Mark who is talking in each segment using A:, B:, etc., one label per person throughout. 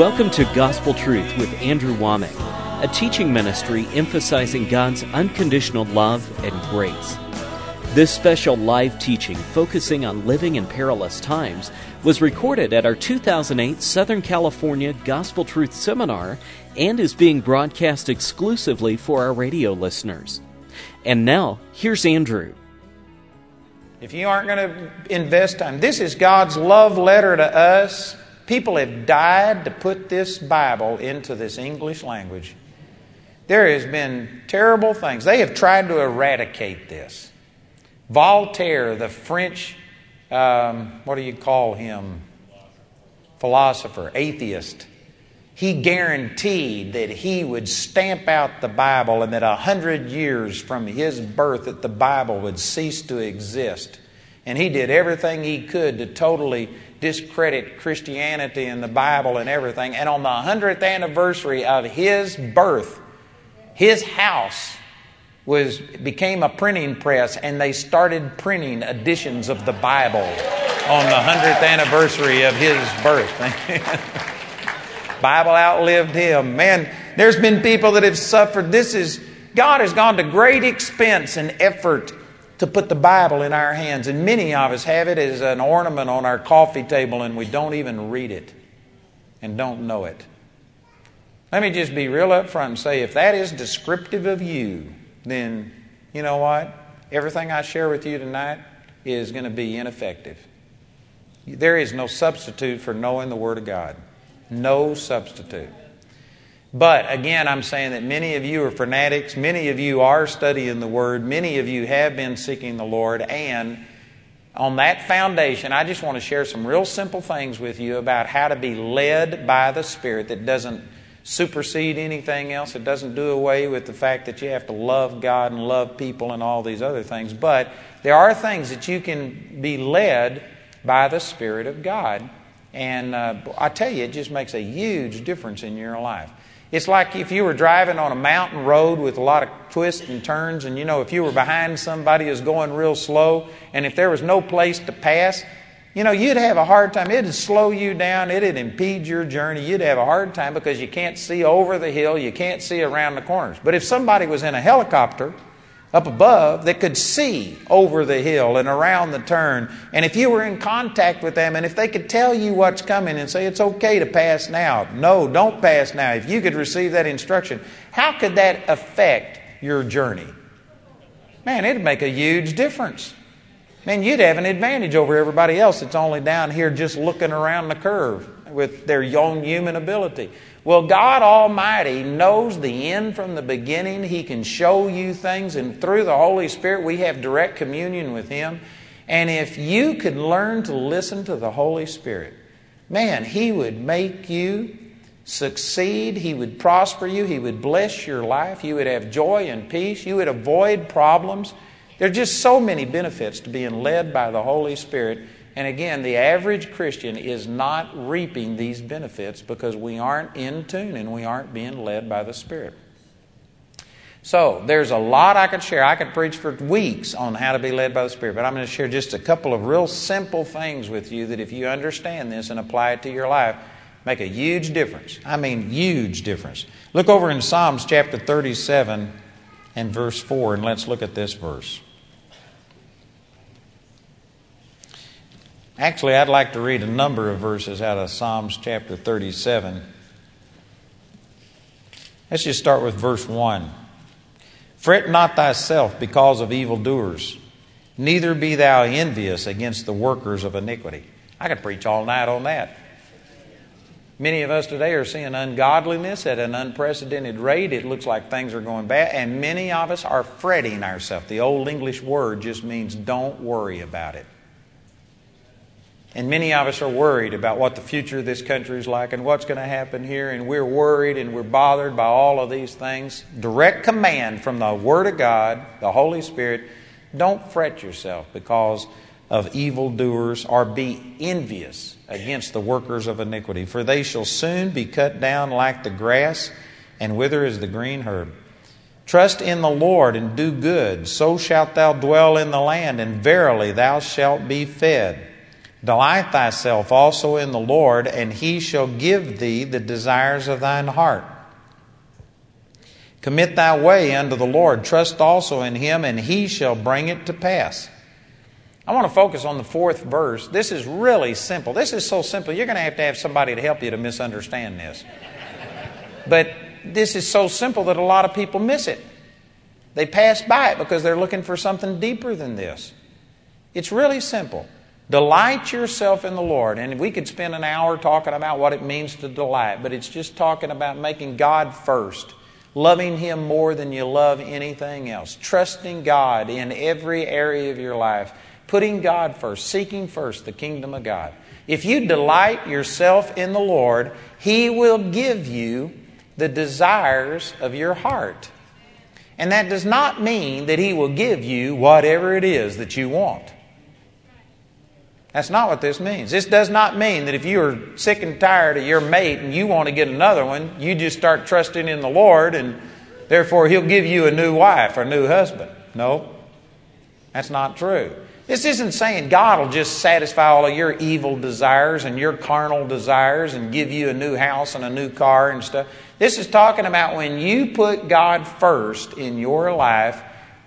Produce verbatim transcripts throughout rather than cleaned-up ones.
A: Welcome to Gospel Truth with Andrew Womack, a teaching ministry emphasizing God's unconditional love and grace. This special live teaching, focusing on living in perilous times, was recorded at our two thousand eight Southern California Gospel Truth Seminar and is being broadcast exclusively for our radio listeners. And now, here's Andrew.
B: If you aren't going to invest time, this is God's love letter to us. People have died to put this Bible into this English language. There has been terrible things. They have tried to eradicate this. Voltaire, the French, um, what do you call him? Philosopher, atheist. He guaranteed that he would stamp out the Bible and that a hundred years from his birth that the Bible would cease to exist. And he did everything he could to totally discredit Christianity and the Bible and everything. And on the hundredth anniversary of his birth, his house was became a printing press, and they started printing editions of the Bible on the hundredth anniversary of his birth. Bible outlived him. Man, there's been people that have suffered. This is, God has gone to great expense and effort to put the Bible in our hands. And many of us have it as an ornament on our coffee table, and we don't even read it and don't know it. Let me just be real up front and say, if that is descriptive of you, then you know what? Everything I share with you tonight is going to be ineffective. There is no substitute for knowing the Word of God. No substitute. But again, I'm saying that many of you are fanatics. Many of you are studying the Word. Many of you have been seeking the Lord. And on that foundation, I just want to share some real simple things with you about how to be led by the Spirit that doesn't supersede anything else. It doesn't do away with the fact that you have to love God and love people and all these other things. But there are things that you can be led by the Spirit of God. And uh, I tell you, it just makes a huge difference in your life. It's like if you were driving on a mountain road with a lot of twists and turns, and you know, if you were behind somebody who's going real slow, and if there was no place to pass, you know, you'd have a hard time. It'd slow you down. It'd impede your journey. You'd have a hard time because you can't see over the hill. You can't see around the corners. But if somebody was in a helicopter up above that could see over the hill and around the turn, and if you were in contact with them, and if they could tell you what's coming and say, it's okay to pass now. No, don't pass now. If you could receive that instruction, how could that affect your journey? Man, it'd make a huge difference. Man, you'd have an advantage over everybody else that's only down here just looking around the curve with their own human ability. Well, God Almighty knows the end from the beginning. He can show you things, and through the Holy Spirit we have direct communion with Him. And if you could learn to listen to the Holy Spirit, man, He would make you succeed. He would prosper you. He would bless your life. You would have joy and peace. You would avoid problems. There are just so many benefits to being led by the Holy Spirit. And again, the average Christian is not reaping these benefits because we aren't in tune and we aren't being led by the Spirit. So, there's a lot I could share. I could preach for weeks on how to be led by the Spirit, but I'm going to share just a couple of real simple things with you that if you understand this and apply it to your life, make a huge difference. I mean, huge difference. Look over in Psalms chapter thirty-seven and verse four, and let's look at this verse. Actually, I'd like to read a number of verses out of Psalms chapter thirty-seven. Let's just start with verse one. Fret not thyself because of evildoers, neither be thou envious against the workers of iniquity. I could preach all night on that. Many of us today are seeing ungodliness at an unprecedented rate. It looks like things are going bad, and many of us are fretting ourselves. The old English word just means don't worry about it. And many of us are worried about what the future of this country is like and what's going to happen here. And we're worried and we're bothered by all of these things. Direct command from the Word of God, the Holy Spirit. Don't fret yourself because of evildoers, or be envious against the workers of iniquity. For they shall soon be cut down like the grass and wither as the green herb. Trust in the Lord and do good. So shalt thou dwell in the land, and verily thou shalt be fed. Delight thyself also in the Lord, and He shall give thee the desires of thine heart. Commit thy way unto the Lord. Trust also in Him, and He shall bring it to pass. I want to focus on the fourth verse. This is really simple. This is so simple, you're going to have to have somebody to help you to misunderstand this. But this is so simple that a lot of people miss it. They pass by it because they're looking for something deeper than this. It's really simple. Delight yourself in the Lord. And we could spend an hour talking about what it means to delight, but it's just talking about making God first, loving Him more than you love anything else, trusting God in every area of your life, putting God first, seeking first the kingdom of God. If you delight yourself in the Lord, He will give you the desires of your heart. And that does not mean that He will give you whatever it is that you want. That's not what this means. This does not mean that if you are sick and tired of your mate and you want to get another one, you just start trusting in the Lord and therefore He'll give you a new wife or a new husband. No, that's not true. This isn't saying God will just satisfy all of your evil desires and your carnal desires and give you a new house and a new car and stuff. This is talking about when you put God first in your life,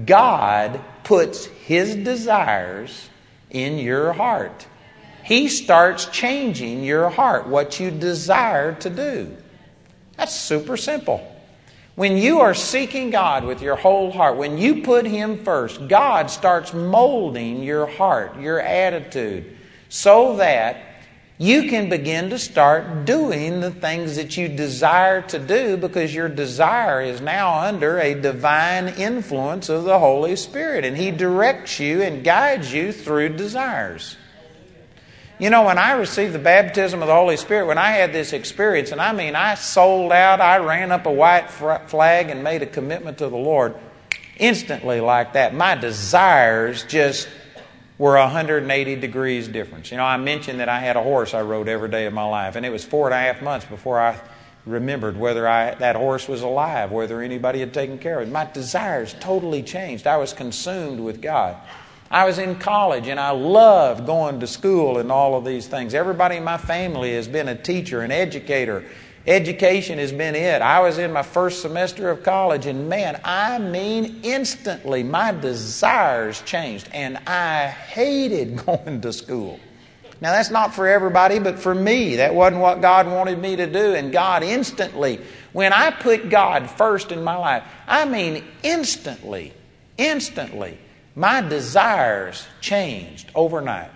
B: God puts His desires in your heart. He starts changing your heart, what you desire to do. That's super simple. When you are seeking God with your whole heart, when you put Him first, God starts molding your heart, your attitude, so that you can begin to start doing the things that you desire to do because your desire is now under a divine influence of the Holy Spirit, and He directs you and guides you through desires. You know, when I received the baptism of the Holy Spirit, when I had this experience, and I mean, I sold out, I ran up a white flag and made a commitment to the Lord, instantly like that, my desires just were one hundred eighty degrees difference. You know, I mentioned that I had a horse I rode every day of my life, and it was four and a half months before I remembered whether I, that horse was alive, whether anybody had taken care of it. My desires totally changed. I was consumed with God. I was in college and I loved going to school and all of these things. Everybody in my family has been a teacher, an educator. Education has been it. I was in my first semester of college and man, I mean instantly my desires changed and I hated going to school. Now that's not for everybody, but for me, that wasn't what God wanted me to do. And God instantly, when I put God first in my life, I mean instantly, instantly, my desires changed overnight.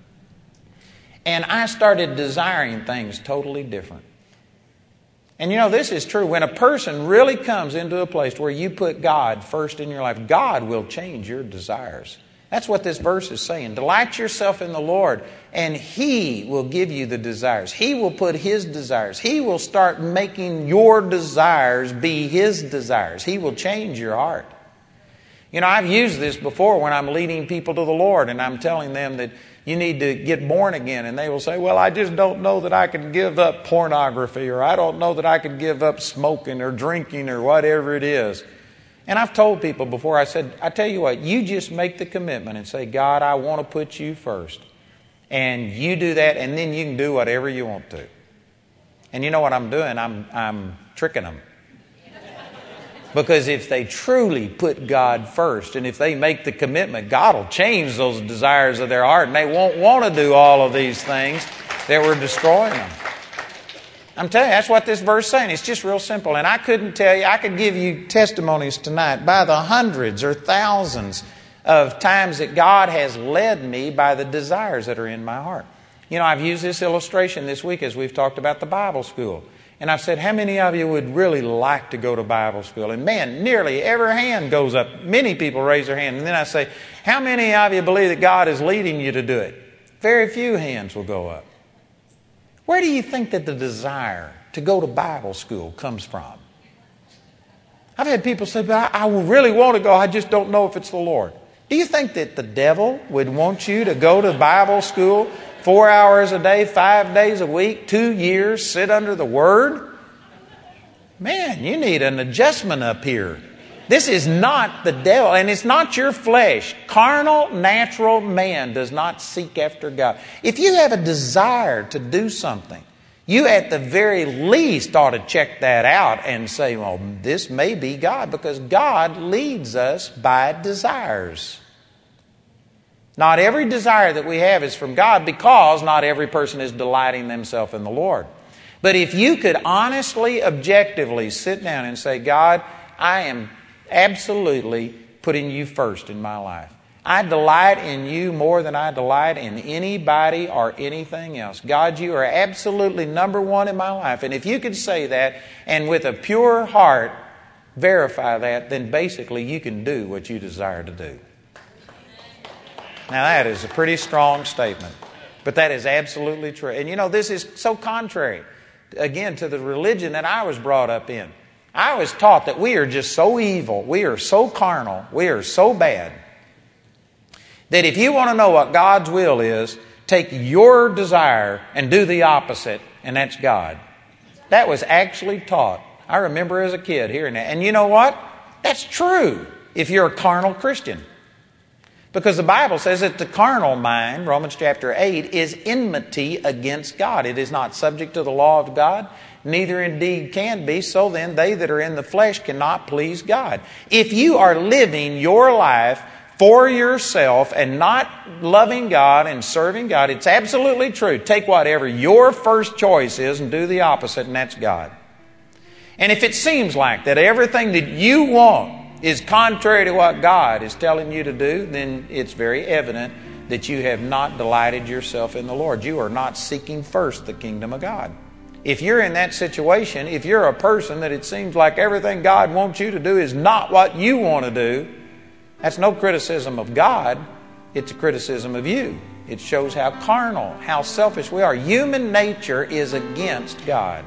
B: And I started desiring things totally different. And you know, this is true. When a person really comes into a place where you put God first in your life, God will change your desires. That's what this verse is saying. Delight yourself in the Lord, and He will give you the desires. He will put His desires. He will start making your desires be His desires. He will change your heart. You know, I've used this before when I'm leading people to the Lord and I'm telling them that you need to get born again. And they will say, well, I just don't know that I can give up pornography, or I don't know that I can give up smoking or drinking or whatever it is. And I've told people before, I said, I tell you what, you just make the commitment and say, God, I want to put you first. And you do that, and then you can do whatever you want to. And you know what I'm doing? I'm, I'm tricking them. Because if they truly put God first, and if they make the commitment, God will change those desires of their heart, and they won't want to do all of these things that were destroying them. I'm telling you, that's what this verse is saying. It's just real simple. And I couldn't tell you, I could give you testimonies tonight by the hundreds or thousands of times that God has led me by the desires that are in my heart. You know, I've used this illustration this week as we've talked about the Bible school. And I've said, how many of you would really like to go to Bible school? And man, nearly every hand goes up. Many people raise their hand. And then I say, how many of you believe that God is leading you to do it? Very few hands will go up. Where do you think that the desire to go to Bible school comes from? I've had people say, but I, I really want to go. I just don't know if it's the Lord. Do you think that the devil would want you to go to Bible school four hours a day, five days a week, two years, sit under the Word? Man, you need an adjustment up here. This is not the devil, and it's not your flesh. Carnal, natural man does not seek after God. If you have a desire to do something, you at the very least ought to check that out and say, well, this may be God, because God leads us by desires. Not every desire that we have is from God, because not every person is delighting themselves in the Lord. But if you could honestly, objectively sit down and say, God, I am absolutely putting you first in my life. I delight in you more than I delight in anybody or anything else. God, you are absolutely number one in my life. And if you could say that and with a pure heart verify that, then basically you can do what you desire to do. Now that is a pretty strong statement, but that is absolutely true. And you know, this is so contrary, again, to the religion that I was brought up in. I was taught that we are just so evil, we are so carnal, we are so bad, that if you want to know what God's will is, take your desire and do the opposite, and that's God. That was actually taught. I remember as a kid hearing that. And you know what? That's true if you're a carnal Christian. Because the Bible says that the carnal mind, Romans chapter eight, is enmity against God. It is not subject to the law of God, neither indeed can be. So then they that are in the flesh cannot please God. If you are living your life for yourself and not loving God and serving God, it's absolutely true. Take whatever your first choice is and do the opposite, and that's God. And if it seems like that everything that you want is contrary to what God is telling you to do, then it's very evident that you have not delighted yourself in the Lord. You are not seeking first the kingdom of God. If you're in that situation, if you're a person that it seems like everything God wants you to do is not what you want to do, that's no criticism of God. It's a criticism of you. It shows how carnal, how selfish we are. Human nature is against God.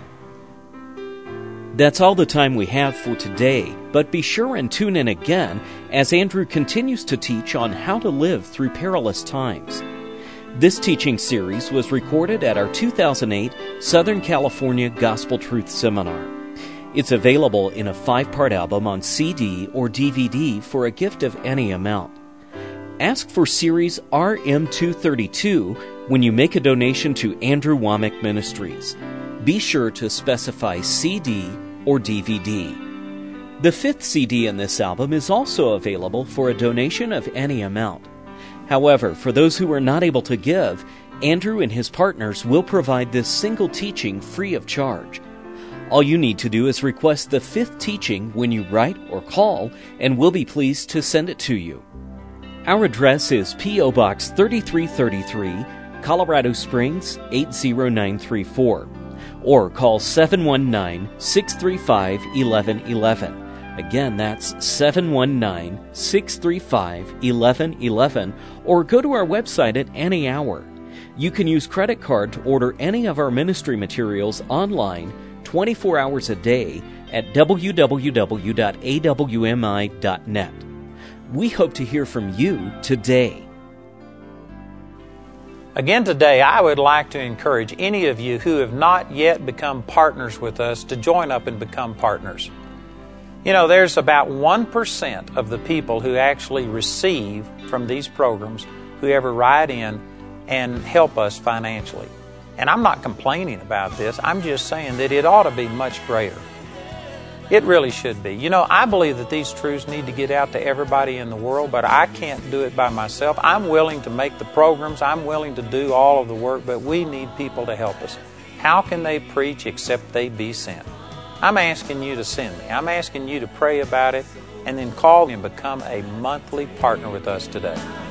A: That's all the time we have for today, but be sure and tune in again as Andrew continues to teach on how to live through perilous times. This teaching series was recorded at our two thousand eight Southern California Gospel Truth Seminar. It's available in a five-part album on C D or D V D for a gift of any amount. Ask for Series R M two thirty-two when you make a donation to Andrew Wommack Ministries. Be sure to specify C D or D V D. The fifth C D in this album is also available for a donation of any amount. However, for those who are not able to give, Andrew and his partners will provide this single teaching free of charge. All you need to do is request the fifth teaching when you write or call, and we'll be pleased to send it to you. Our address is P O Box thirty-three thirty-three, Colorado Springs eight zero nine three four. Or call seven one nine, six three five, one one one one. Again, that's seven one nine, six three five, one one one one, or go to our website at any hour. You can use credit card to order any of our ministry materials online twenty-four hours a day at w w w dot a w m i dot net. We hope to hear from you today.
B: Again today, I would like to encourage any of you who have not yet become partners with us to join up and become partners. You know, there's about one percent of the people who actually receive from these programs who ever write in and help us financially. And I'm not complaining about this. I'm just saying that it ought to be much greater. It really should be. You know, I believe that these truths need to get out to everybody in the world, but I can't do it by myself. I'm willing to make the programs. I'm willing to do all of the work, but we need people to help us. How can they preach except they be sent? I'm asking you to send me. I'm asking you to pray about it and then call and become a monthly partner with us today.